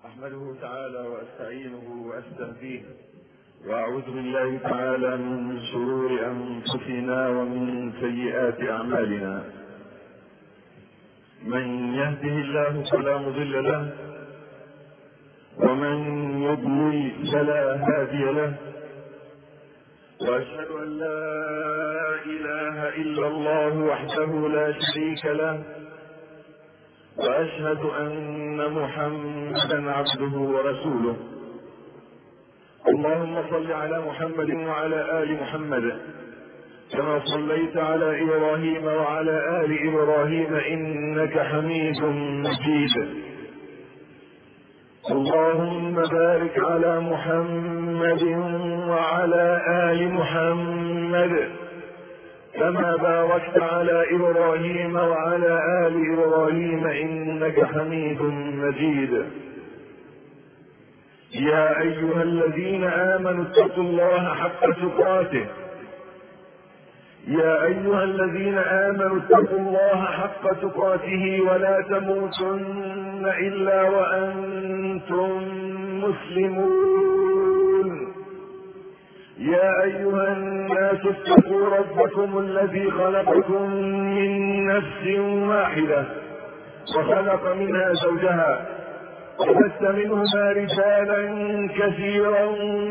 أحمده تعالى وأستعينه وأستهديه وأعوذ بالله تعالى من شرور أنفسنا ومن سيئات أعمالنا. من يهده الله فلا مضل له ومن يضلل فلا هادي له، وأشهد أن لا إله إلا الله وحده لا شريك له، وأشهد أن محمدا عبده ورسوله. اللهم صل على محمد وعلى آل محمد كما صليت على إبراهيم وعلى آل إبراهيم إنك حميد مجيد. اللهم بارك على محمد وعلى آل محمد كما باركت على إبراهيم وعلى آل إبراهيم إنك حميد مجيد. يا أيها الذين آمنوا اتقوا الله حق تقاته يا أيها الذين آمنوا اتقوا الله حق تقاته ولا تموتن إلا وأنتم مسلمون. يا أيها الناس اتقوا ربكم الذي خلقكم من نفس واحدة وخلق منها زوجها وبث منهما رجالا كثيرا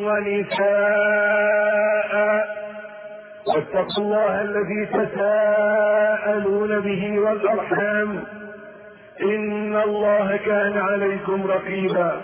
ونساء، واتقوا الله الذي تساءلون به والأرحام إن الله كان عليكم رقيبا.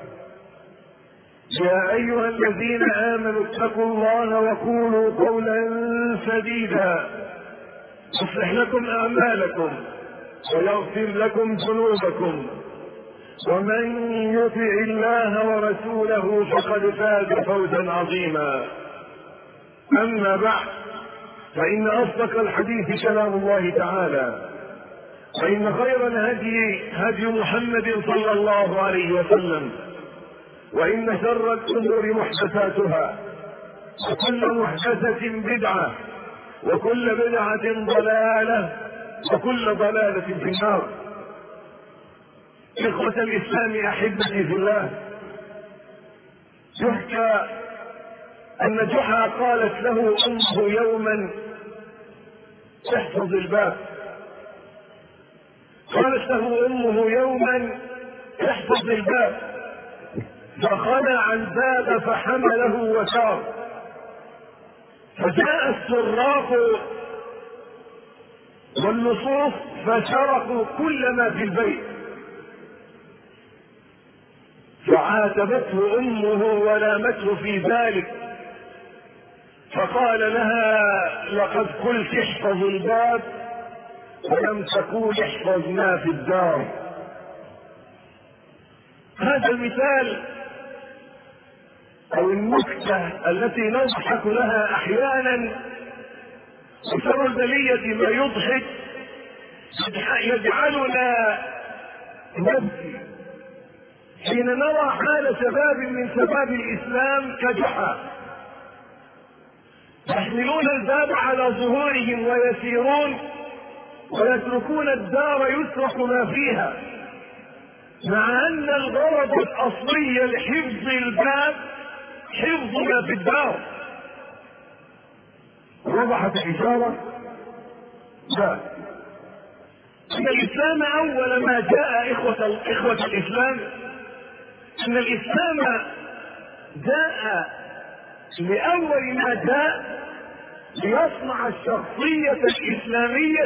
يا أيها الذين آمنوا اتقوا الله وقولوا قولا سديدا يصلح لكم أعمالكم ويغفر لكم ذنوبكم، ومن يطع الله ورسوله فقد فاز فوزا عظيما. أما بعد، فإن أصدق الحديث كلام الله تعالى، وإن خير الهدي هدي محمد صلى الله عليه وسلم، وإن شر الأمور محدثاتها، وكل محدثة بدعة، وكل بدعة ضلالة، وكل ضلالة في النار. إخوة الإسلام أحبتي في الله، يحكى أن جحا قالت له أمه يوما: احفظ الباب. قالت له أمه يوما: احفظ الباب، فخلع الباب فحمله وسار. فجاء السراق واللصوص فسرقوا كل ما في البيت، فعاتبته أمه ولامته في ذلك، فقال لها: لقد قلت احفظ الباب ولم تقول احفظ ما في الدار. هذا المثال أو النكتة التي نضحك لها أحيانا، وشر البلية ما يضحك يجعلنا نبكي حين نرى حال شباب من شباب الإسلام كجحا يحملون الباب على ظهورهم ويسيرون ويتركون الدار يسرق ما فيها، مع أن الغرض الأصلي لحفظ الباب حفظ ما في الدار. وضحت الإشارة؟ لا. أن الإسلام أول ما جاء إخوة الإسلام، أن الإسلام جاء لأول ما جاء ليصنع الشخصية الإسلامية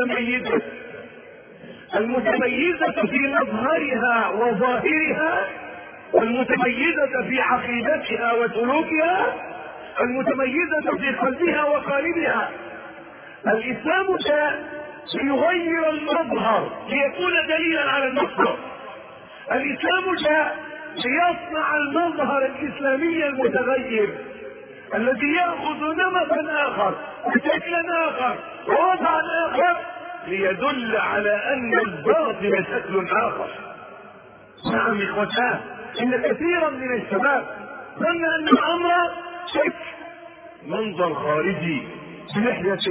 المتميزة في مظهرها وظاهرها، المتميزة في عقيدتها وسلوكها، المتميزة في قلبها وقالبها. الإسلام جاء ليغير المظهر ليكون دليلا على المصدر. الإسلام جاء ليصنع المظهر الإسلامي المتغير الذي يأخذ نمطا آخر وشكلا آخر ووضعا آخر ليدل على أن الباطل شكل آخر. نعم إخوتاه، إن كثيرا من الشباب ظن أن الأمر شكل، منظر خارجي بلحية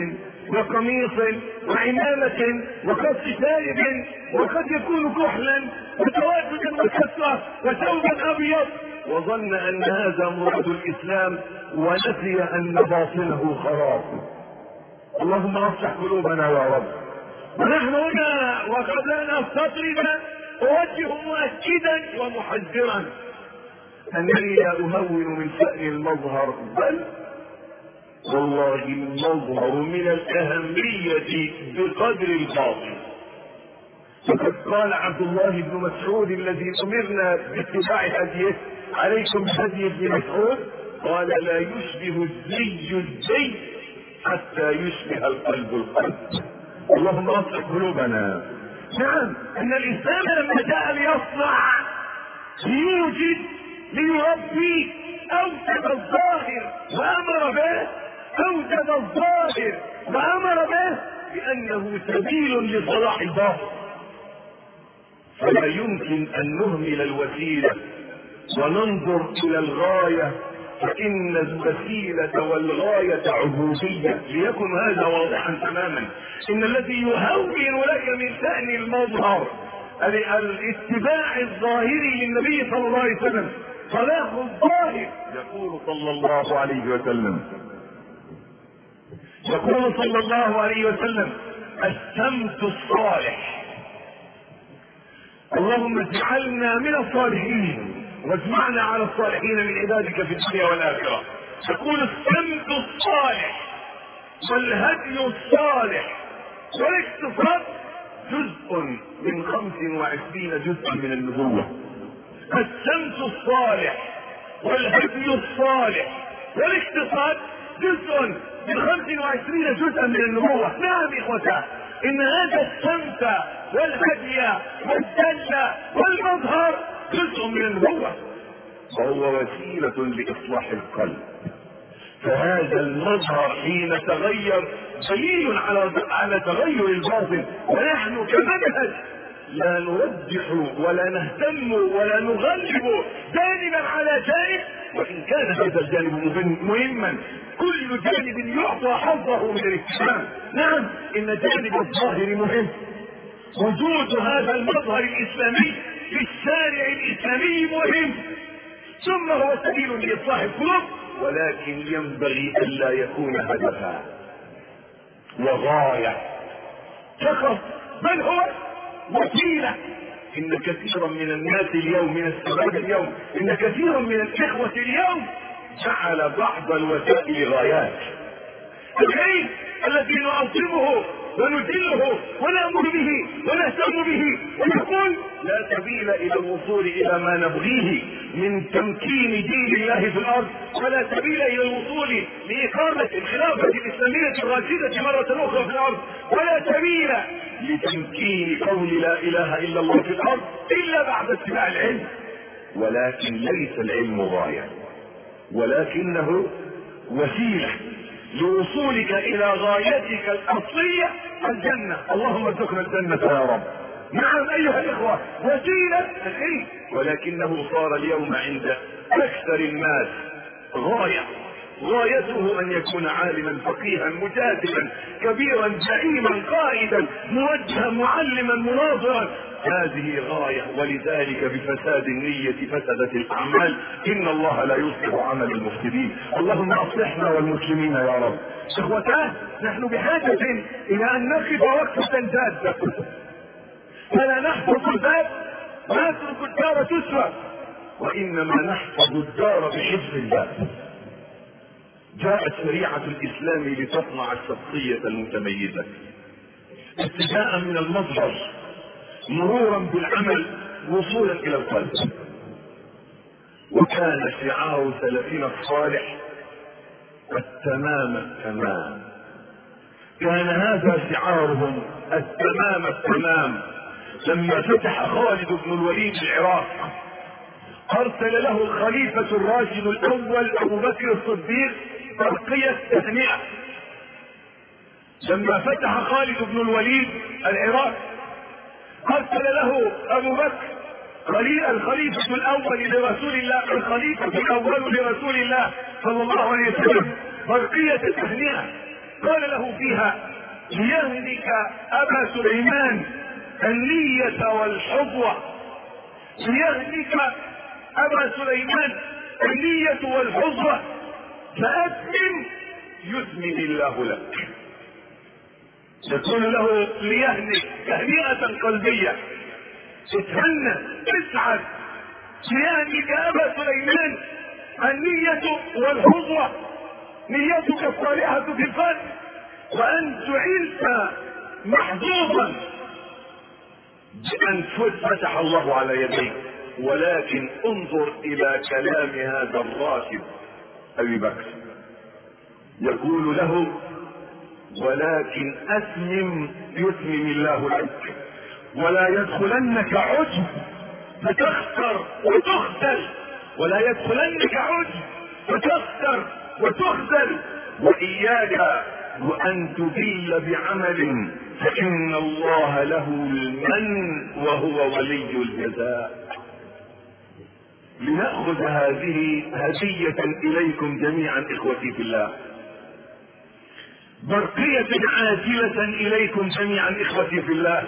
وقميص وعمامة وقص شارب، وقد يكون كحلا وتواجدا وكسرة وثوبا أبيض، وظن أن هذا مراد الإسلام ونسي أن باطنه خراب. اللهم اصلح قلوبنا يا رب. ونحن هنا وقبل أن أستطرد أوجه مؤكدا ومحذرا أنني لا أهون من شأن المظهر، بل والله المظهر من الأهمية بقدر الباطن. فقد قال عبد الله بن مسعود الذي أمرنا باتباع هديه: عليكم بهدي ابن مسعود، قال: لا يشبه الزي الزي حتى يشبه القلب القلب. اللهم اصلح قلوبنا. نعم، ان الانسان لما جاء ليصنع ليوجد ليربي اوجد الظاهر وامر به، اوجد الظاهر وامر به بانه سبيل لصلاح الباطن. فلا يمكن ان نهمل الوسيله وننظر الى الغايه، فإن الوسيلة والغاية عبودية. ليكن هذا واضحا تماما. إن الذي يهون لك من شأن المظهر الاتباع الظاهري للنبي صلى الله عليه وسلم، صلاح الظاهر. يقول صلى الله عليه وسلم: السمت الصالح. اللهم اجعلنا من الصالحين واجمعنا على الصالحين من عبادك في الدنيا والآخرة. يقول: السمت الصالح والهدي الصالح والاقتصاد جزء من 25 جزءا من النبوة. السمت الصالح والهدي الصالح والاقتصاد جزء من 25 جزءا من النبوة. نعم إخوتاه، إن هذا السمت والهدي والدلة والمظهر جزء من النبوة، وهو وسيلة لإصلاح القلب. فهذا المظهر حين تغير دليل على تغير الباطن. ونحن كمنهج لا نرجح ولا نهتم ولا نغلب جانبا على جانب، وإن كان هذا الجانب مهما. كل جانب يعطى حظه من الاهتمام. نعم، إن جانب الظاهر مهم. وجود هذا المظهر الإسلامي في الشارع الإسلامي مهم، ثم هو سبيل لإصلاح القلوب، ولكن ينبغي ألا يكون هدفا وغاية فقط، بل هو وسيلة. إن كثيرا من الناس اليوم، من الشباب اليوم، إن كثيرا من الإخوة اليوم جعل بعض الوسائل غايات. العلم الذي نعظمه ونجله ونأمر به ونهتم به ونقول لا سبيل إلى الوصول إلى ما نبغيه من تمكين دين الله في الأرض، ولا سبيل إلى الوصول لإقامة الخلافة الإسلامية الراشدة مرة أخرى في الأرض، ولا سبيل لتمكين قول لا إله إلا الله في الأرض إلا بعد اتباع العلم. ولكن ليس العلم غاية، ولكنه وسيلة لوصولك الى غايتك الاصلية الجنة. اللهم ارزقنا الجنة يا رب. نعم ايها الاخوة، وسيلة العلم، ولكنه صار اليوم عند اكثر الناس غاية. غايته ان يكون عالما فقيها مجادلا كبيرا زعيما قائدا موجها معلما مناظرا. هذه غاية، ولذلك بفساد النية فسدت الأعمال. إن الله لا يصلح عمل المفسدين. اللهم أصلحنا والمسلمين يا رب. إخوتاه، نحن بحاجة إلى أن نقف وقفة جادة، فلا نحفظ الباب ونترك الدار تسرى، وإنما نحفظ الدار بحفظ الله. جاءت شريعة الإسلام لتصنع الشخصية المتميزة، ابتداء من المظهر مرورا بالعمل وصولا الى القلب. وكان شعار سلفنا الصالح التمام التمام. كان هذا شعارهم التمام التمام. لما فتح خالد بن الوليد العراق ارسل له الخليفة الراشد الاول ابو بكر الصديق ترقية تهنئة. لما فتح خالد بن الوليد العراق ارسل له ابو بكر الخليفة الاول لرسول الله، الخليفة الاول لرسول الله صلى الله عليه وسلم، برقية التهنئة. قال له فيها: ليهلك ابا سليمان النية والحظوة، ليهلك ابا سليمان النية والحظوة، فأسلم يثمن الله لك. يقول له ليهلك تهنئة قلبية، اتهنى اسعد، ليهلك ابا سليمان النية والحظوة، نيتك الصالحة في الفتح، وأنت جعلت محظوظا بأن فتح الله على يديك. ولكن انظر إلى كلام هذا الراكب أبي بكر، يقول له ولكن أسلم يثمن الله لك، ولا يدخلنك عجب فتخسر وتخذل، ولا يدخلنك عجب فتخسر وتخذل، وإياك وأن تذل بعمل فإن الله له المن وهو ولي الجزاء. لنأخذ هذه هدية إليكم جميعا إخوتي في الله، برقية عاجلة إليكم جميعا إخوتي في الله.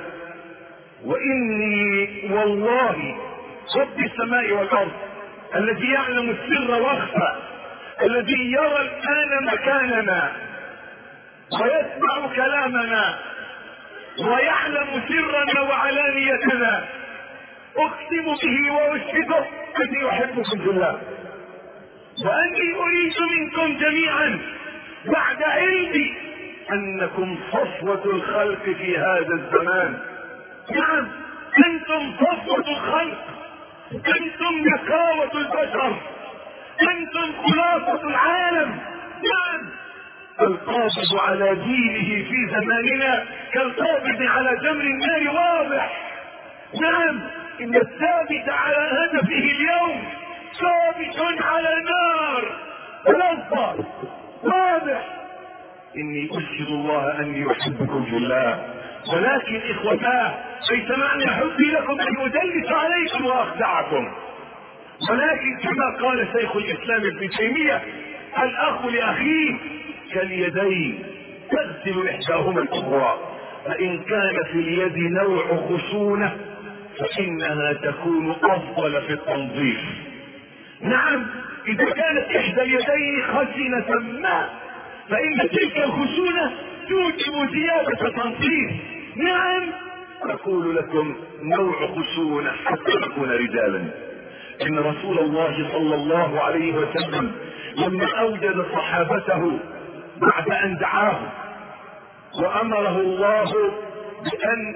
وإني والله رب السماء والأرض الذي يعلم السر واخفى، الذي يرى الآن مكاننا ويسمع كلامنا ويعلم سرنا وعلانيتنا، أقسم به وأشهده أني أحبكم في الله، وأني أريد منكم جميعا بعد علمي أنكم صفوة الخلق في هذا الزمان. نعم أنتم صفوة الخلق، أنتم نقاوة البشر، أنتم خلاصة العالم. نعم القابض على دينه في زماننا كالقابض على جمر النار واضح. نعم إن الثابت على هدفه اليوم ثابت على نار لظى واضح. إني أشهد الله أني أحبكم في الله، ولكن إخوتاه ليس معنى حبي لكم أن أدلس عليكم وأخدعكم، ولكن كما قال شيخ الإسلام ابن تيمية الأخ لأخيه كاليدين تغسل إحداهما الأخرى، فإن كان في اليد نوع خشونة فإنها تكون أفضل في التنظيف. نعم إذا كانت إحدى اليدين خشنة ما فإن تلك الخشونة توجب زيادة تنظيف. نعم أقول لكم نوع خشونة حتى نكون رجالا. إن رسول الله صلى الله عليه وسلم لما أوجد صحابته بعد أن دعاه وأمره الله بأن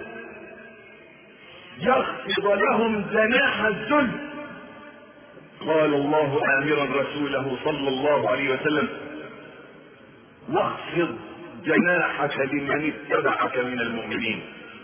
يخفض لهم جناح الذل، قال الله آمرا رسوله صلى الله عليه وسلم واخفض جناحك لمن اتبعك من المؤمنين.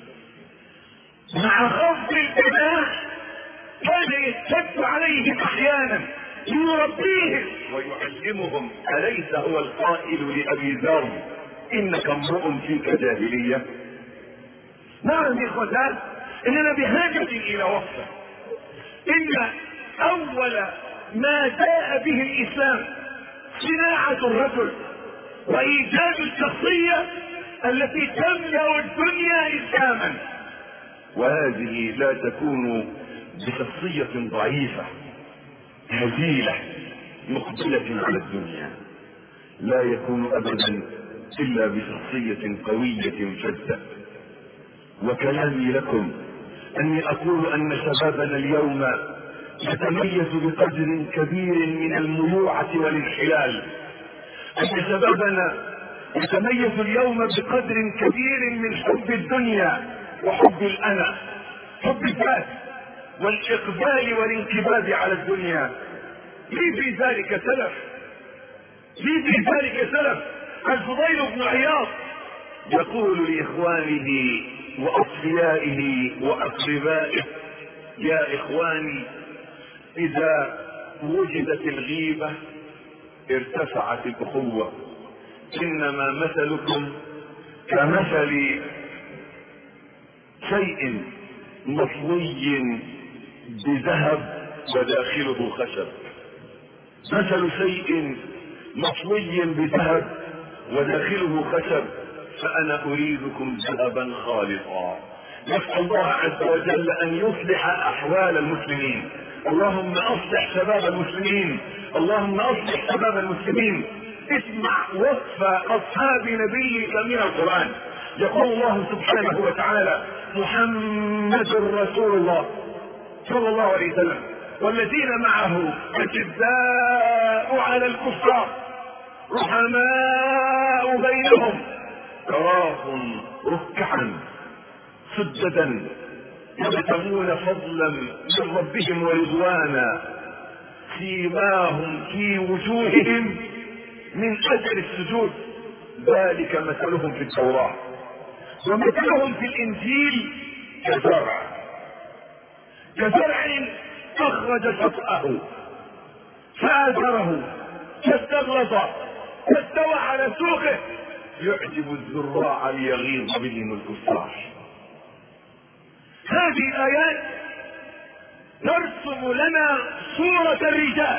مع خفض الجناح كان يشتد عليهم احيانا ليربيهم ويعلمهم. أليس هو القائل لأبي ذر إنك امرؤ فيك جاهلية؟ نعم يا اخوتان اننا بحاجة الى وصفه. ان اول ما جاء به الاسلام صناعة الرجل وايجاد الشخصية التي تملأ الدنيا اسلاما، وهذه لا تكون بشخصية ضعيفة هزيلة مقبلة على الدنيا، لا يكون ابدا الا بشخصية قوية شدة. وكلامي لكم اني اقول ان شبابنا اليوم يتميز بقدر كبير من الميوعة والانحلال، ان شبابنا يتميز اليوم بقدر كبير من حب الدنيا وحب الانا، حب الذات والاقبال والانكباب على الدنيا. لي في ذلك سلف، لي في ذلك سلف. الفضيل بن عياض يقول لاخوانه واصفيائه واقربائه يا اخواني اذا وجدت الغيبة ارتفعت الاخوة، انما مثلكم كمثل شيء مطوي بذهب وداخله خشب، مثل شيء مطوي بذهب وداخله خشب، فأنا أريدكم ذهبا خالصا. نسأل الله عز وجل أن يصلح أحوال المسلمين. اللهم أصلح شباب المسلمين، اللهم أصلح شباب المسلمين. اسمع وصف أصحاب نبيك من القرآن. يقول الله سبحانه وتعالى: محمد رسول الله صلى الله عليه وسلم والذين معه أشداء على الكفار رحماء بينهم تراهم ركعا سجدا يبتغون فضلا من ربهم ورضوانا سيماهم في وجوههم من اجل السجود ذلك مثلهم في التوراة ومثلهم في الانجيل كزرع اخرج شطأه فآزره فاستغلظ فاستوى على سوقه يعجب الزراع ليغيظ بهم الكفار. هذه الآيات ترسم لنا صورة الرجال،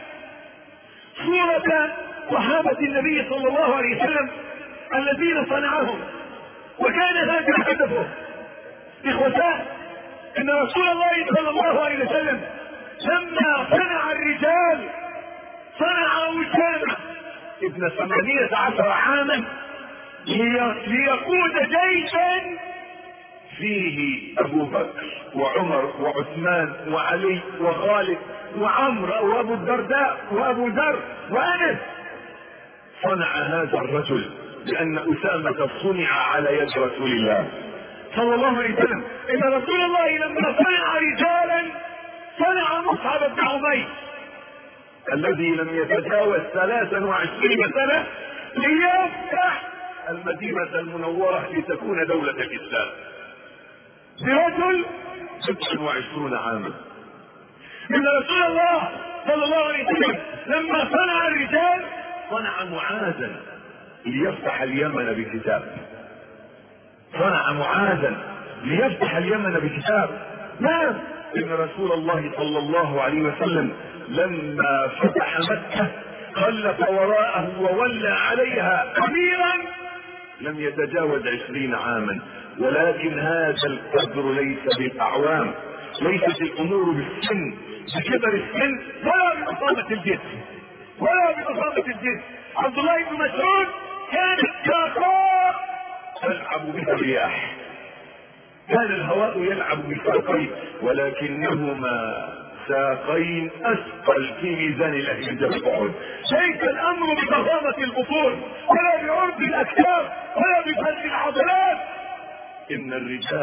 صورة صحابة النبي صلى الله عليه وسلم الذين صنعهم وكان هذا هدفه. إخوتان، إن رسول الله صلى الله عليه وسلم لما صنع الرجال صنع أسامة ابن 18 عاما ليقود جيشا فيه أبو بكر وعمر وعثمان وعلي وخالد وعمر وأبو الدرداء وأبو ذر وأنس. صنع هذا الرجل لأن أسامة صنع على يد رسول الله صلى الله عليه وسلم. إن رسول الله لما صنع رجالا صنع مصعب بن عمير الذي لم يتجاوز 23 سنة ليفتح المدينة المنورة لتكون دولة الإسلام برجل 26 عاما. إن رسول الله صلى الله عليه وسلم لما صنع الرجال صنع معاذا ليفتح اليمن بكتاب، صنع معاذا ليفتح اليمن بكتاب. نعم، إن رسول الله صلى الله عليه وسلم لما فتح مكة خلف وراءه وولى عليها أميرا لم يتجاوز 20 عاما. ولكن هذا القدر ليس بالأعوام، ليست الأمور بالسن، بكبر السن ولا بضخامة الجسم ولا بضخامة الجسم. عبد الله بن مسعود كانت كاكار تلعب بها الرياح، كان الهواء يلعب بساقين ولكنهما ساقين اثقل في ميزان الاهل جبل احد. ليس الامر بضخامة البطون ولا بعرض الاكتاف ولا بفلس العضلات. ان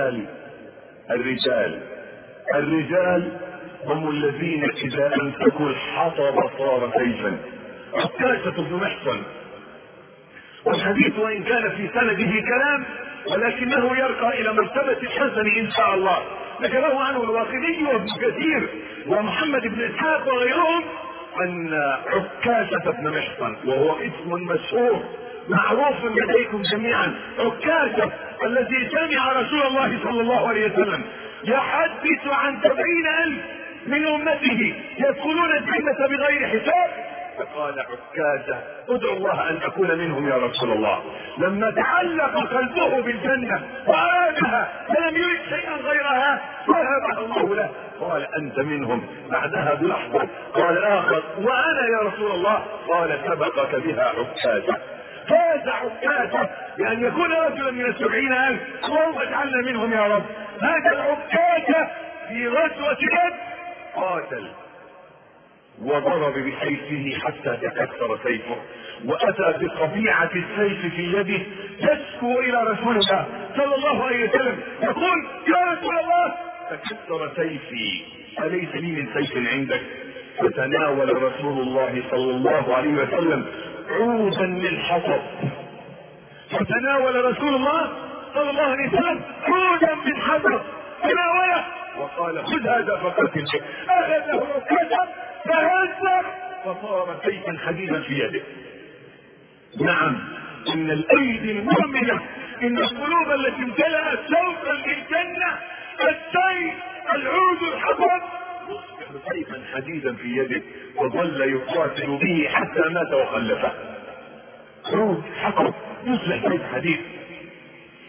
الرجال هم الذين اذا امسكوا الحطب صار سيفا. عكاشة بن محصن، والحديث وان كان في سنده كلام ولكنه يرقى الى مرتبة الحسن ان شاء الله. ذكره عنه الواقدي وابن كثير ومحمد بن اسحاق وغيرهم ان عكاشة بن محصن، وهو اسم مشهور معروف لديكم جميعا، عكاشة الذي سمع رسول الله صلى الله عليه وسلم يحدث عن 70,000 من امته يدخلون الجنة بغير حساب، فقال عكاشة: ادعو الله ان اكون منهم يا رسول الله. لما تعلق قلبه بالجنة وارادها فلم يرد شيئا غيرها وهبها الله له، قال: انت منهم. بعدها بلحظة قال اخر: وانا يا رسول الله؟ قال: سبقك بها عكاشة. فاز عكاشة بان يكون رجلا من 70,000، اللهم اجعلنا منهم يا رب. هذا العكاشة في غزوة بدر قاتل وضرب بسيفه حتى تكسر سيفه، واتى بقبيعة السيف في يده يشكو الى رسول الله صلى الله عليه وسلم يقول: يا رسول الله تكسر سيفي، اليس لي من سيف عندك؟ فتناول رسول الله صلى الله عليه وسلم عودا للحطب، فتناول رسول الله صلى الله عليه وسلم عودا من حطب تناوله وقال: خذ هذا فقاتل به. اخذه عكاشة فهزر فصار سيفا حديدا في يده. نعم، ان الايدي المؤمنة، ان القلوب التي امتلأت شوقا للجنة السيف العود الحطب يصبح سيفا حديدا في يده، وظل يقاتل به حتى مات وخلفه. عود حطب يصبح سيف حديد.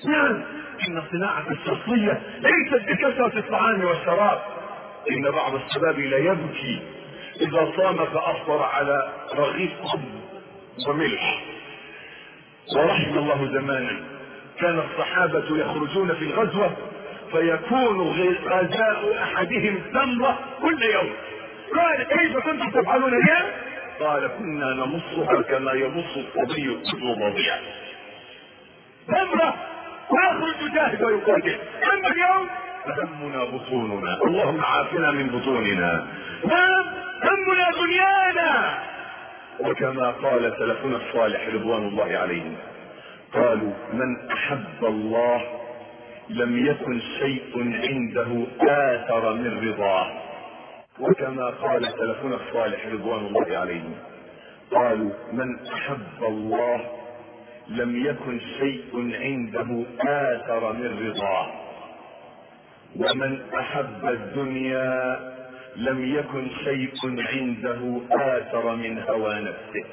نعم، ان صناعة الشخصية ليست بكثرة الطعام والشراب. ان بعض الشباب لا يبكي اذا صام فافطر على رغيف خبز وملح. ورحم الله زمانا كان الصحابة يخرجون في الغزوة فيكون غذاء احدهم تمرة كل يوم. قال كيف كنتم تفعلون اليوم؟ قال كنا نمصها كما يمص الصبي كل رضيع. تمرة ويخرج جاهد ويقاتل. اما اليوم همنا بطوننا، اللهم عافنا من بطوننا. همنا دنيانا. وكما قال سلفنا الصالح رضوان الله عليهم قالوا من احب الله لم يكن شيء عنده آثر من رضاه. وكما قال سلفنا الصالح رضوان الله عليهم قالوا من احب الله لم يكن شيء عنده آثر من رضاه. ومن احب الدنيا لم يكن شيء عنده آثر من هوى نفسه.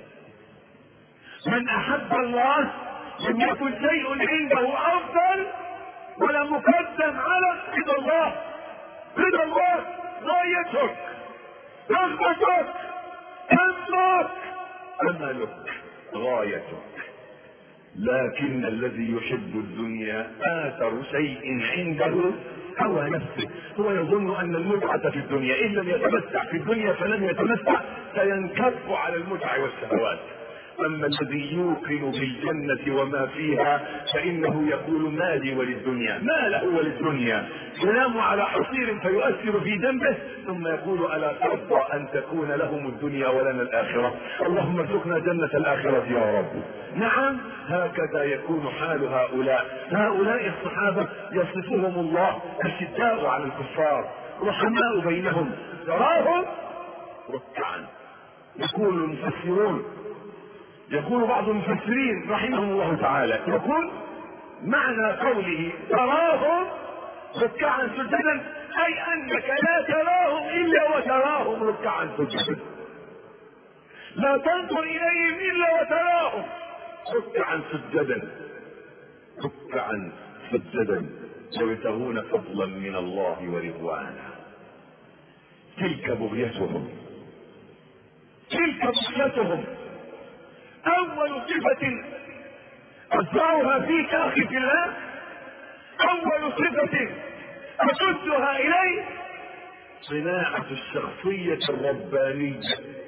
من احب الله لم يكن شيء عنده افضل ولا مقدم على رضا الله. رضا الله غايتك، رغبتك، همك، املك، غايتك. لكن الذي يحب الدنيا آثر شيء عنده هوى نفسه. هو يظن ان المتعة في الدنيا ان لم يتمتع في الدنيا فلم يتمتع، سينكب على المتع والشهوات. اما الذي يوقن بالجنة وما فيها فانه يقول ما لي وللدنيا، ما له وللدنيا. ينام على حصير فيؤثر في جنبه ثم يقول الا ترضى ان تكون لهم الدنيا ولنا الاخرة؟ اللهم ارزقنا جنة الاخرة يا رب. نعم، هكذا يكون حال هؤلاء الصحابة يصفهم الله اشداء على الكفار رحماء بينهم تراهم ركعا. يقول بعض المفسرين رحمهم الله تعالى يقول معنى قوله تراهم ركعا سجدا اي انك لا تراهم الا وتراهم ركعا سجدا، لا تنظر اليهم الا وتراهم ركعا سجدا ويبتغون فضلا من الله ورضوانا. تلك بغيتهم. اول صفة ازرعها فيك اخي في الله، اول صفة اشدها اليه صناعة الشخصية الربانية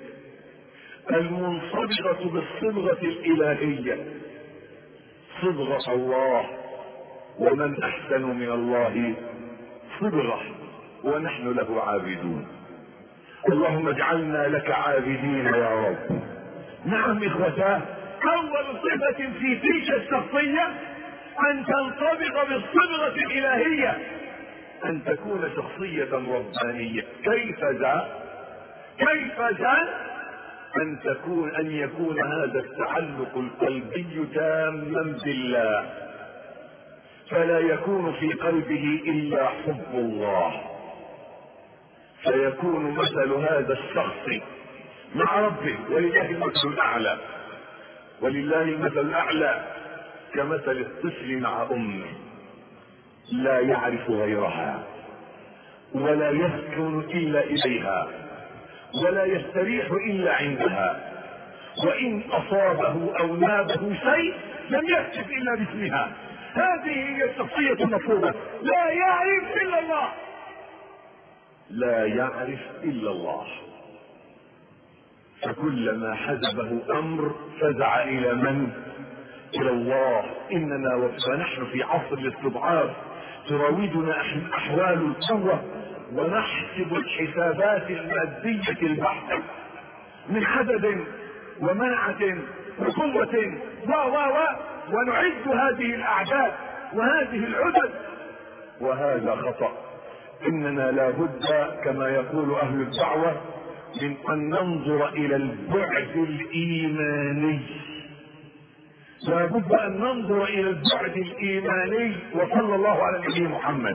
المنصبغة بالصبغة الالهية، صبغة الله. ومن احسن من الله صبغة ونحن له عابدون. اللهم اجعلنا لك عابدين يا رب. نعم اخوتاه، اول صفة في تلك الشخصية ان تنطبق بالصبغة الالهية، ان تكون شخصية ربانية. كيف ذا؟ ان يكون هذا التعلق القلبي تاما بالله، فلا يكون في قلبه الا حب الله، فيكون مثل هذا الشخص مع ربه ولله المثل الاعلى كمثل الطفل مع امه لا يعرف غيرها ولا يسكن الا اليها ولا يستريح الا عندها، وان اصابه او نابه شيء لم يكتف الا باسمها. هذه هي الشخصية المطلوبة. لا يعرف الا الله. فكلما حزبه امر فزع الى من؟ الى الله. اننا ونحن في عصر الاستضعاف تراودنا احوال القوة ونحسب الحسابات المادية البحتة من عدد ومنعة وقوة ونعد هذه الاعداد وهذه العدد، وهذا خطأ. اننا لا بد كما يقول اهل الدعوة من ان ننظر الى البعد الايماني. لا بد ان ننظر الى البعد الايماني. وصلى الله على النبي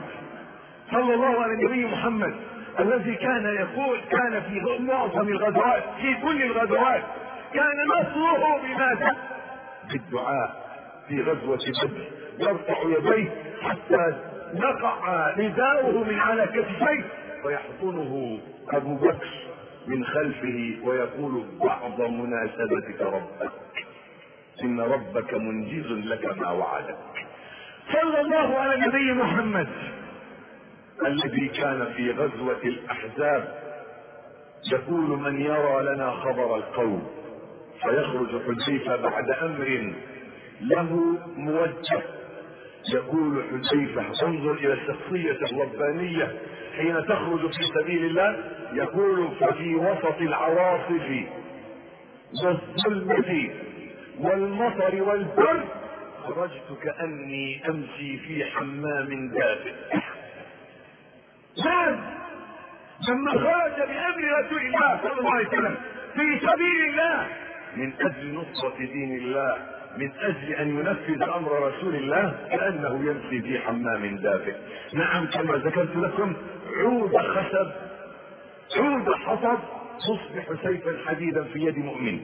محمد الذي كان يقول كان في معظم الغزوات في كل الغزوات كان نصره بماذا؟ بالدعاء. في غزوة بدر يرفع يديه حتى نقع رداؤه من على كتفيه، فيحضنه ابو بكر من خلفه ويقول بعض مناسبتك ربك ان ربك منجز لك ما وعدك. صلى الله على النبي محمد الذي كان في غزوة الاحزاب يقول من يرى لنا خبر القوم، فيخرج حذيفة بعد امر له موجه. يقول حذيفة انظر الى الشخصية الربانية حين تخرج في سبيل الله، يقول ففي وسط العواصف والظلمة والمطر والبرد خرجت كأني امشي في حمام دافئ. لما خرج بأمر رسول الله صلى الله عليه وسلم في سبيل الله من اجل نصرة دين الله، من اجل ان ينفذ امر رسول الله، كأنه يمشي في حمام دافئ. نعم كما ذكرت لكم عود خشب عود حطب تصبح سيفا حديدا في يد مؤمن.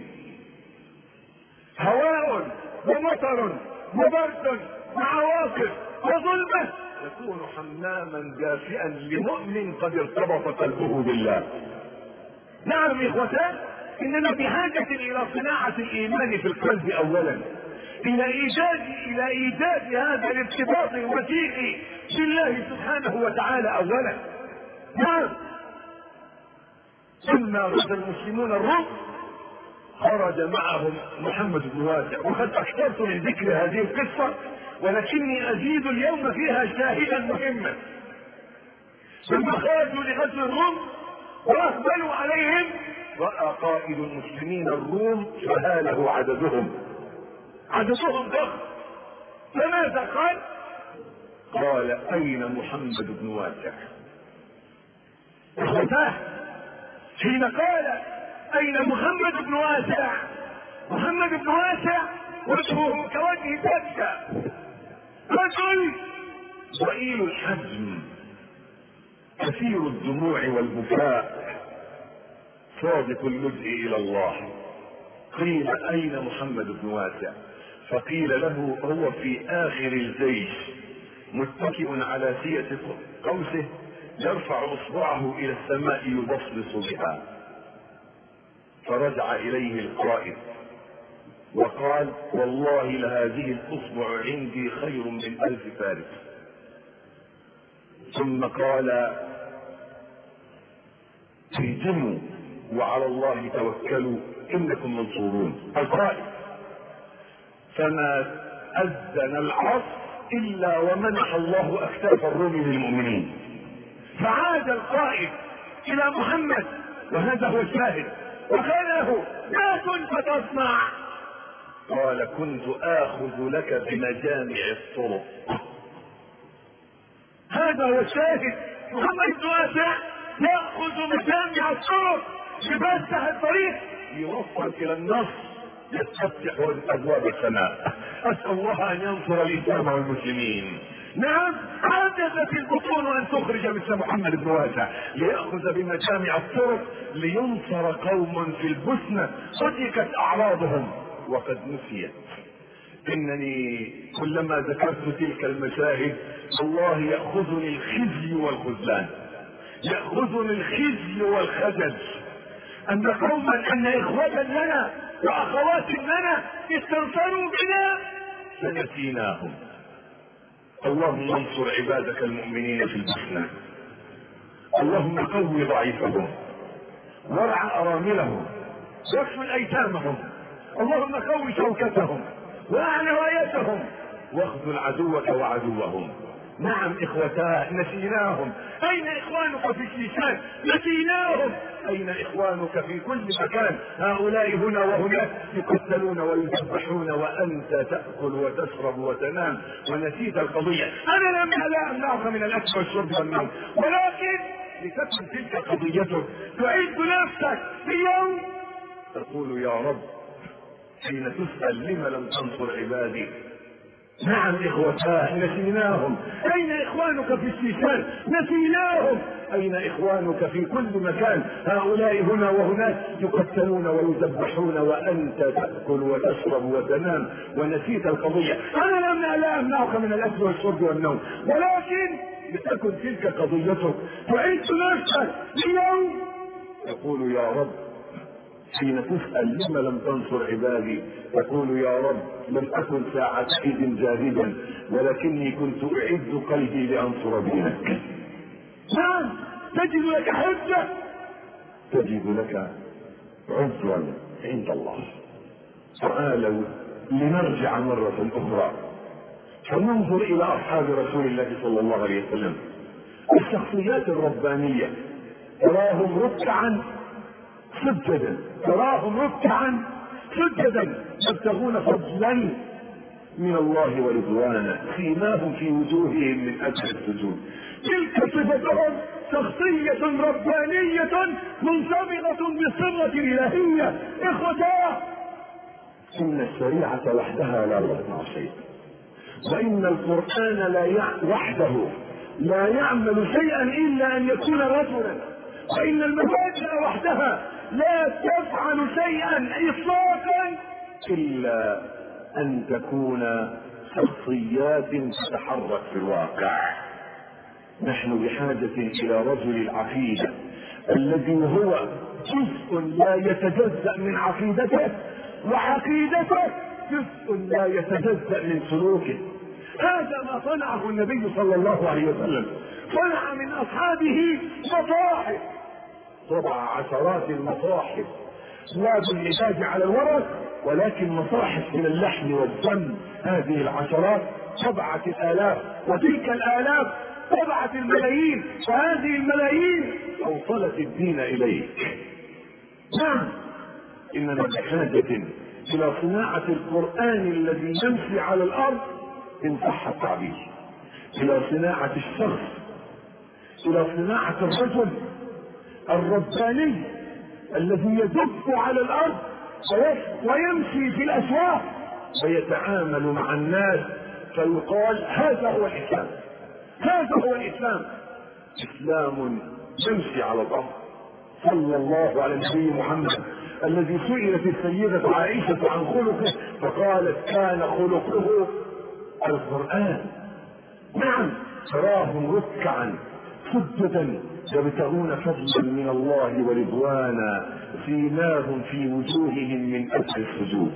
هواء ومطر وبرد وعواصف وظلمة يكون حماما دافئا لمؤمن قد ارتبط قلبه بالله. نعم اخوتان، اننا بحاجة الى صناعة الايمان في القلب اولا، الى ايجاد هذا الارتباط الوثيق بالله سبحانه وتعالى اولا. نعم لما غزا المسلمون الروم خرج معهم محمد بن واسع، وقد اكثرت من ذكر هذه القصة ولكني ازيد اليوم فيها شاهدا مهما. لما خرجوا لغزو الروم واقبلوا عليهم راى قائد المسلمين الروم فهاله عددهم ضخم، فماذا قال اين محمد بن واسع؟ اخوتاه حين قال اين محمد بن واسع، محمد بن واسع وجهه كوجه دجى، رجل ضئيل الحجم كثير الدموع والبكاء صادق اللجء الى الله. قيل اين محمد بن واسع؟ فقيل له هو في اخر الجيش متكئ على سية قوسه يرفع اصبعه الى السماء يبصبص بها. فرجع اليه القائد وقال والله لهذه الاصبع عندي خير من 1000 فارس. ثم قال اهجموا وعلى الله توكلوا انكم منصورون. القائد فما اذن العصر الا ومنح الله اكتاف الروم للمؤمنين. فعاد القائد الى محمد وهذا هو الشاهد وقال له ما كنت تصنع؟ قال كنت اخذ لك بمجامع الطرق. هذا هو الشاهد، محمد بن واسع ياخذ مجامع الطرق يفتح الطريق يوصل الى النصر، يفتح ابواب السماء. اسال الله ان ينصر الاسلام والمسلمين. نعم عجزت البطون ان تخرج مثل محمد بن واسع ليأخذ بمجامع الطرق لينصر قوم في البسنة صدقت اعراضهم وقد نسيت. انني كلما ذكرت تلك المشاهد الله يأخذني الخزي والخذلان، يأخذني الخزي والخجل ان قوما ان اخوة لنا واخوات لنا استنصروا بنا فنسيناهم. اللهم انصر عبادك المؤمنين في البسنة، اللهم قوي ضعيفهم وارع اراملهم واكفل ايتامهم، اللهم قوي شوكتهم واعن رايتهم واخذل عدوك وعدوهم. نعم اخوتاه نسيناهم. اين اخوانك في الشيشان؟ نسيناهم. اين اخوانك في كل مكان؟ هؤلاء هنا وهناك يقتلون ويذبحون وانت تاكل وتشرب وتنام ونسيت القضيه. انا لا امنعك من الاكل والشرب والنوم، ولكن لتكن تلك قضيتك تعد نفسك في يوم تقول يا رب حين تسال لم لم تنصر عبادي. نعم اخوتاه نسيناهم. اين اخوانك في الشيشان؟ نسيناهم. أين إخوانك في كل مكان؟ هؤلاء هنا وهناك يقتلون ويذبحون وأنت تأكل وتشرب وتنام ونسيت القضية. أنا لا أمنعك من الأكل والشرب والنوم، ولكن لتكن تلك قضيتك. تعيد نفسك اليوم تقول يا رب، حين تسأل لما لم تنصر عبادي تقول يا رب لم أكن ساعة عيد جاهدا ولكني كنت أعد قلبي لأنصر دينك. نعم، تجد لك حجة، تجد لك عذرا عند الله. تعالوا لنرجع مرة أخرى فننظر إلى أصحاب رسول الله صلى الله عليه وسلم، الشخصيات الربانية. تراهم ركعا سجدا، تراهم ركعا سجدا يبتغون فضلا من الله ورضوانا، سيماهم في وجوههم من اجل السجود. تلك صفتهم، شخصية ربانية منصبغة بالصبغة الإلهية. إخوتاه، إن الشريعة وحدها لا تصنع شيء، وإن القرآن وحده لا يعمل شيئا إلا أن يكون رجلا، وإن المبادئ وحدها لا تفعل شيئا إطلاقا إلا أن تكون شخصيات تتحرك في الواقع. نحن بحاجة إلى رجل العقيدة الذي هو جزء لا يتجزأ من عقيدته، وعقيدته جزء لا يتجزأ من سلوكه. هذا ما صنعه النبي صلى الله عليه وسلم. صنع من أصحابه مصاحف، طبع عشرات المصاحف، لا بالعتاد على الورق ولكن مصاحف من اللحم والدم. هذه العشرات طبعت الآلاف، وتلك الآلاف طبعت الملايين، وهذه الملايين أوصلت الدين إليك. نعم، إننا بحاجة إلى صناعة القرآن الذي يمشي على الأرض إن صح التعبير، إلى صناعة الشخص، إلى صناعة الرجل الرباني الذي يدب على الأرض ويمشي في الأسواق ويتعامل مع الناس فيقال هذا هو الإسلام، هذا هو الإسلام، إسلام يمشي على الأرض. صلى الله على النبي محمد الذي سئلت السيدة عائشة عن خلقه فقالت كان خلقه القرآن. نعم، تراهم ركعا سجدا يبتغون فضلا من الله ورضوانا، سيماهم في وجوههم من اجل السجود.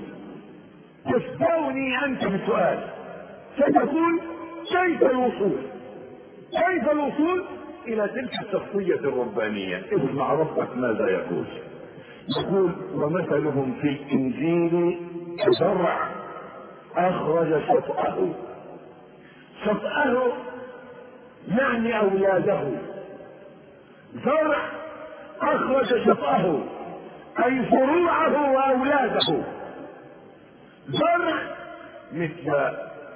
تسألني انت بسؤال ستقول كيف الوصول، كيف الوصول الى تلك الشخصية الربانية؟ اسمع ربك ماذا يقول. يقول ومثلهم في الانجيل كزرع اخرج شطأه. شطأه يعني اولاده. زرع اخرج شطأه اي فروعه واولاده. زرع مثل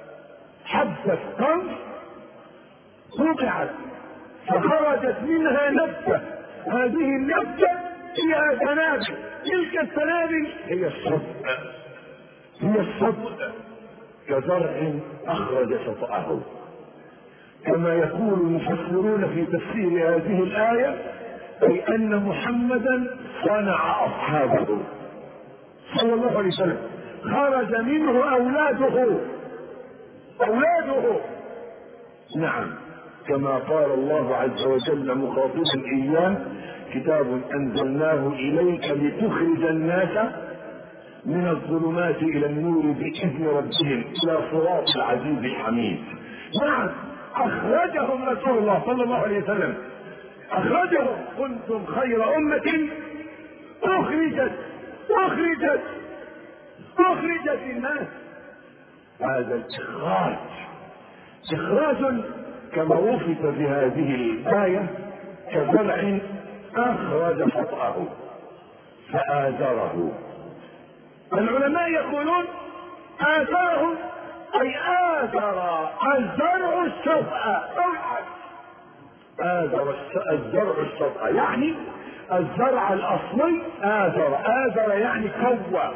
حبة قمح وقعت فخرجت منها نبتة، هذه النبتة فيها سنابل، تلك السنابل هي الشطأ، هي الشطأ. كزرع اخرج شطأه. كما يقول المفسرون في تفسير هذه الآية أي أن محمدا صنع أصحابه صلى الله عليه وسلم، خرج منه أولاده. نعم، كما قال الله عز وجل مخاطبا إياه كتاب أنزلناه إليك لتخرج الناس من الظلمات إلى النور بإذن ربهم إلى صراط العزيز الحميد. نعم، أخرجهم رسول الله صلى الله عليه وسلم، أخرجهم. كنتم خير أمة أخرجت الناس. هذا الإخراج إخراج كما وصف بهذه الآية كزرع أخرج شطأه فآزره. العلماء يقولون آزره أي آزر الزرع الشطأ، آزر الزرع الشطأ يعني الزرع الأصلي آزر يعني كوى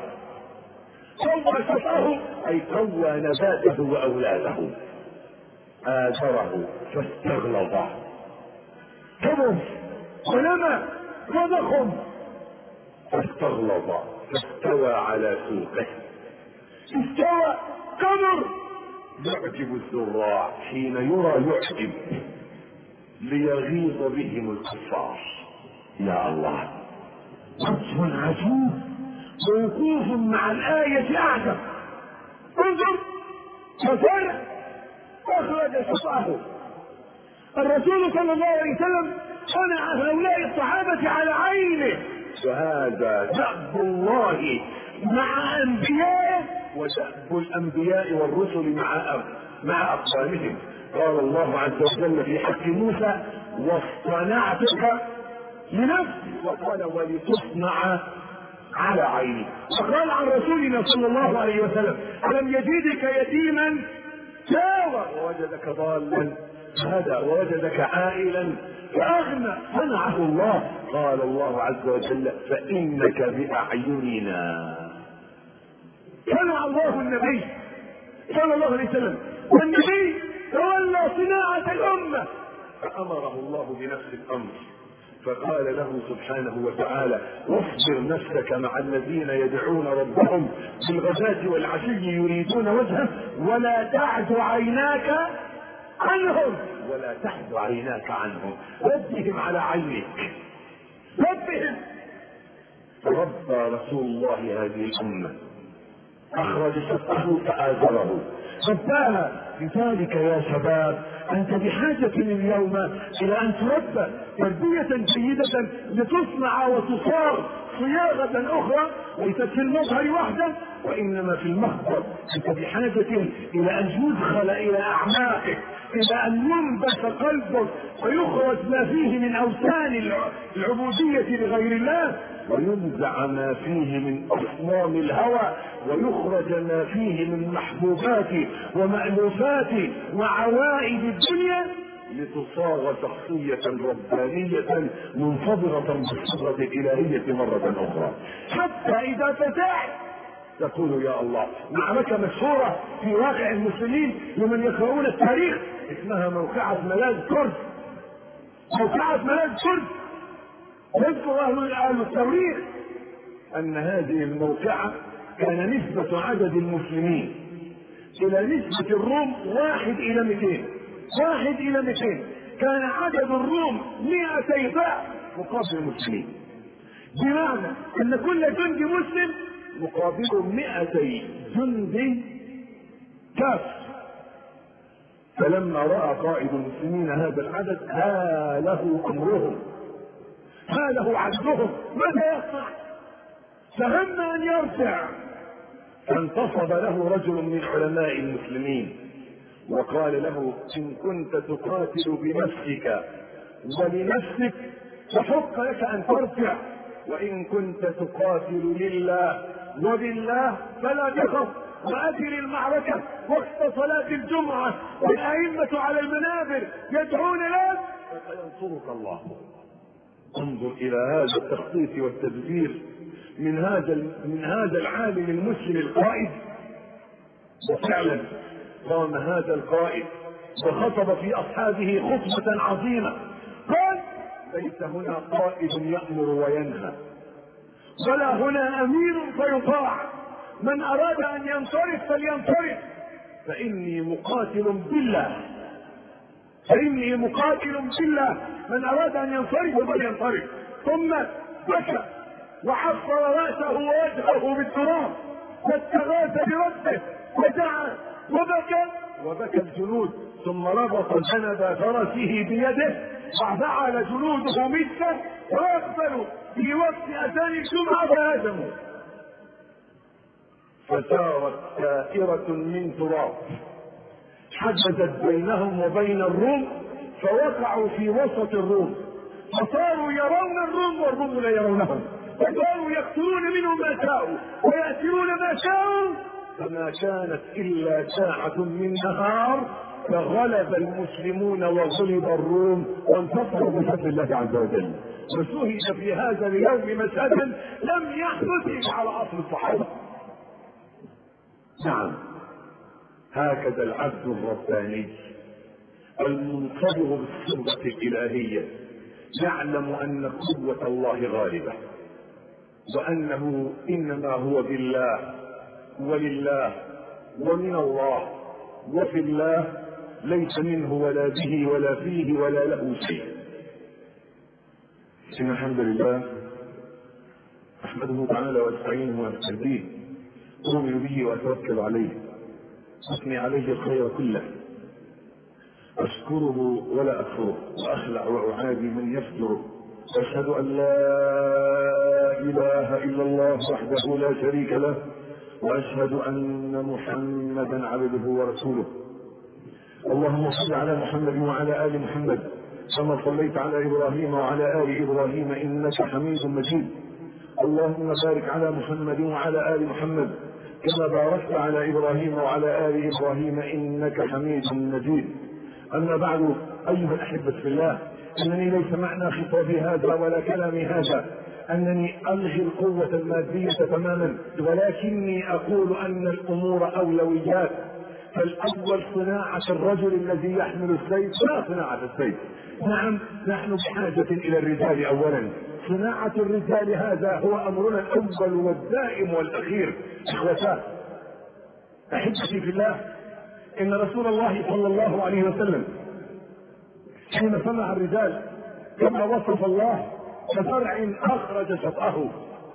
شطأه أي كوى نباته وأولاده. آزره فاستغلظ كبر ونمى وضخم فاستغلظ فاستوى على سوقه. استوى كبر يعجب الزراع حين يرى يعجب ليغيظ بهم الكفار. يا الله، وجه عجيب ووقوف مع الآية أعجب. انظر ففرع أخرج شطأه. الرسول صلى الله عليه وسلم صنع هؤلاء الصحابة على عينه، وهذا دأب الله مع أنبيائه ودأب الأنبياء والرسل مع أقوامهم. قال الله عز وجل في حق موسى: واصطنعتك لنفسي، وقال: ولتصنع على عيني. وقال عن رسولنا صلى الله عليه وسلم: ألم يجدك يتيما فآوى ووجدك ضالا هدى ووجدك عائلا فأغنى. صنعه الله. قال الله عز وجل: فإنك بأعيننا. صنع الله النبي صلى الله عليه وسلم، والنبي تولى صناعة الأمة، فأمره الله بنفس الأمر، فقال له سبحانه وتعالى: واصبر نفسك مع الذين يدعون ربهم بالغداة والعشي يريدون وجهه ولا تعد عيناك عنهم ربهم على عينك، ربهم. فربى رسول الله هذه الأمة، أخرج شطه فآزره، رباها. لذلك يا شباب أنت بحاجة اليوم إلى أن تربى تربية جيدة لتصنع وتصار صياغة أخرى، ليست في المظهر وحده وإنما في المخبر. أنت بحاجة إلى أن يدخل إلى أعماقك، إلى أن ينبت قلبك ويخرج ما فيه من أوثان العبودية لغير الله، وينزع ما فيه من أصنام الهوى، ويخرج ما فيه من محبوبات ومألوفات وعوائد الدنيا، لتصاغ شخصية ربانية منفضلة بالصبغة الإلهية مرة أخرى. حتى إذا فتحت تقول: يا الله. معركة مشهورة في واقع المسلمين لمن يقرؤون التاريخ اسمها موقعة ملاذ كرد. موقعة ملاذ كرد، يذكر أهل التاريخ أن هذه الموقعة كان نسبة عدد المسلمين إلى نسبة الروم 1:200. كان عدد الروم 200 ضعف مقابل المسلمين، بمعنى أن كل جند مسلم مقابل 200 جندي كافر. فلما رأى قائد المسلمين هذا العدد هاله أمرهم، هاله عدلهم، ماذا يصنع؟ فهم أن يرجع، فانتصب له رجل من علماء المسلمين وقال له: إن كنت تقاتل بنفسك ولنفسك فحق لك أن ترجع، وإن كنت تقاتل لله وبالله فلا تخف، وأجل المعركة وقت صلاة الجمعة والأئمة على المنابر يدعون لك فسينصرك الله. انظر إلى هذا التخطيط والتدبير من هذا العالم المسلم القائد. وفعلا قام هذا القائد وخطب في أصحابه خطبة عظيمة، قال: ليس هنا قائد يأمر وينهى، ولا هنا أمير فيطاع، من أراد أن ينصرف فلينصرف، فإني مقاتل بالله، من أراد أن ينصرف فلينصرف. ثم بكى وحفر رأسه ووجهه بالتراب واستغاث بربه ودعا وبكى الجنود، ثم ربط جنب فرسه بيده وفعل جنوده مثله وأقبلوا في وقت أذان الجمعة فهزموا، فسارت دائرة من تراب حجزت بينهم وبين الروم، فوقعوا في وسط الروم، فصاروا يرون الروم والروم لا يرونهم، فصاروا يقتلون منهم ما شاءوا ويأسرون ما شاءوا، فما كانت إلا ساعة من نهار فغلب المسلمون وغلب الروم وانتصروا بفضل الله عز وجل. وشهد في هذا اليوم مشهدا لم يحدث إلا على عصر الصحابة. نعم، هكذا العبد الرباني المنصبغ بالصبغة الإلهية يعلم أن قوة الله غالبة، وأنه إنما هو بالله ولله ومن الله وفي الله، ليس منه ولا به ولا فيه ولا له شيء. إن الحمد لله أحمده تعالى وأستعينه وأستهديه، أؤمن به وأتوكل عليه، أثني عليه الخير كله، أشكره ولا أكفره، وأخلع وأعادي من يفجره، وأشهد أن لا إله إلا الله وحده لا شريك له، وأشهد أن محمدا عبده ورسوله. اللهم صل على محمد وعلى آل محمد كما صليت على إبراهيم وعلى آل إبراهيم إنك حميد مجيد. اللهم بارك على محمد وعلى آل محمد كما باركت على إبراهيم وعلى آل إبراهيم إنك حميد مجيد. أما بعد، أيها الأحبة في الله، إنني ليس معنى خطابي هذا ولا كلامي هذا أنني ألغي القوة المادية تماما، ولكني أقول أن الأمور أولويات. فالأول صناعة الرجل الذي يحمل السيف لا صناعة السيف. نعم، نحن بحاجة إلى الرجال أولا. صناعة الرجال هذا هو أمرنا الأول والدائم والأخير. إخوتاه أحبتي في الله، إن رسول الله صلى الله عليه وسلم حين صنع الرجال كما وصف الله كزرع أخرج شطأه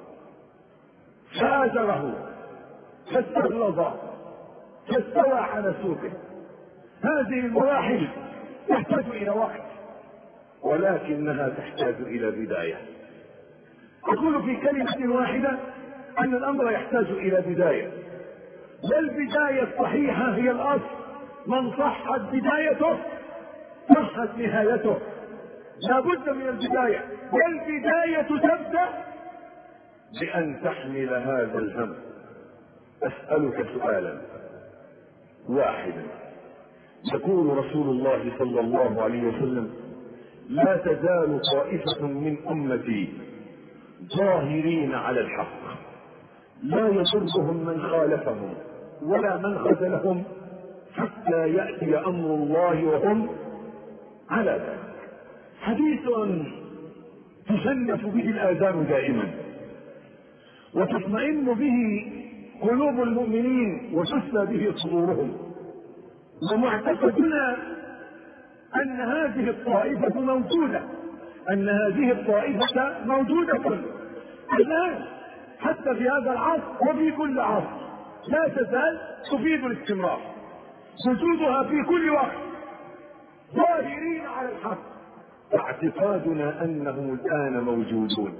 فآزره فاستغلظ فاستوى على سوقه. هذه المراحل تحتاج إلى وقت، ولكنها تحتاج إلى بداية. أقول في كلمة واحدة أن الأمر يحتاج إلى بداية، والبداية الصحيحة هي الأصل. من صحت بدايته صحت نهايته. لا بد من البداية، والبداية تبدأ بأن تحمل هذا الهم. أسألك سؤالا واحدا. يقول رسول الله صلى الله عليه وسلم: لا تزال طائفة من أمتي ظاهرين على الحق لا يضرهم من خالفهم ولا من خذلهم حتى يأتي أمر الله وهم على ذلك. حديث تشنف به الآذان دائما وتطمئن به قلوب المؤمنين وتسلى به صدورهم، ومعتقدنا أن هذه الطائفة موجودة، أن هذه الطائفة موجودة الآن حتى في هذا العصر وفي كل عصر، لا تزال تفيد الاستمرار، وجودها في كل وقت، ظاهرين على الحق. واعتقادنا أنهم الآن موجودون.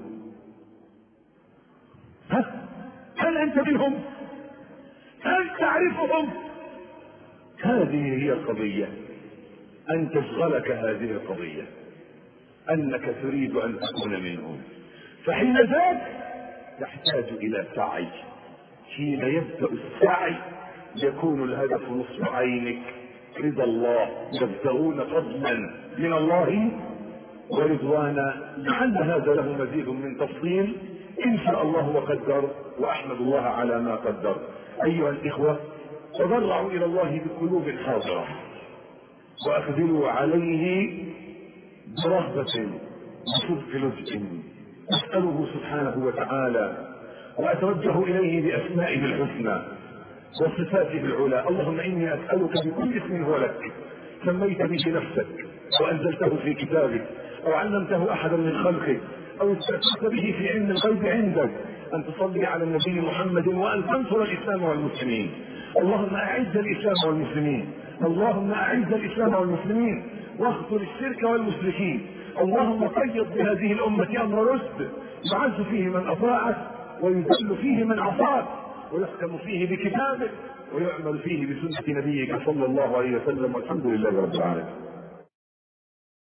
هل أنت منهم؟ هل تعرفهم؟ هذه هي القضية، أن تشغلك هذه القضية، أنك تريد أن تكون منهم. فحين ذاك تحتاج إلى سعي. حين يبدأ السعي يكون الهدف نصف عينك، رضا الله، يبتغون فضلا من الله ورضوانا. لعل هذا له مزيد من تفصيل إن شاء الله وقدر، وأحمد الله على ما قدر. أيها الإخوة، تضرعوا إلى الله بقلوب حاضرة، وأقبلوا عليه برغبة وصدق لجء. أسأله سبحانه وتعالى وأتوجه إليه بأسمائه الحسنى وصفاته العلى. اللهم إني أسألك بكل اسم هو لك سميت به نفسك وأنزلته في كتابك أو علمته أحدا من خلقك أو استأثرت به في علم الغيب عندك، أن تصلي على النبي محمد وأن تنصر الإسلام والمسلمين. اللهم أعز الإسلام والمسلمين، اللهم أعز الإسلام والمسلمين واخذل الشرك والمشركين. اللهم قيض بهذه الأمة أمر رشد، يعز فيه من أطاعك ويذل فيه من عصاك، ويحكم فيه بكتابك ويعمل فيه بسنة نبيك صلى الله عليه وسلم. والحمد لله رب العالمين.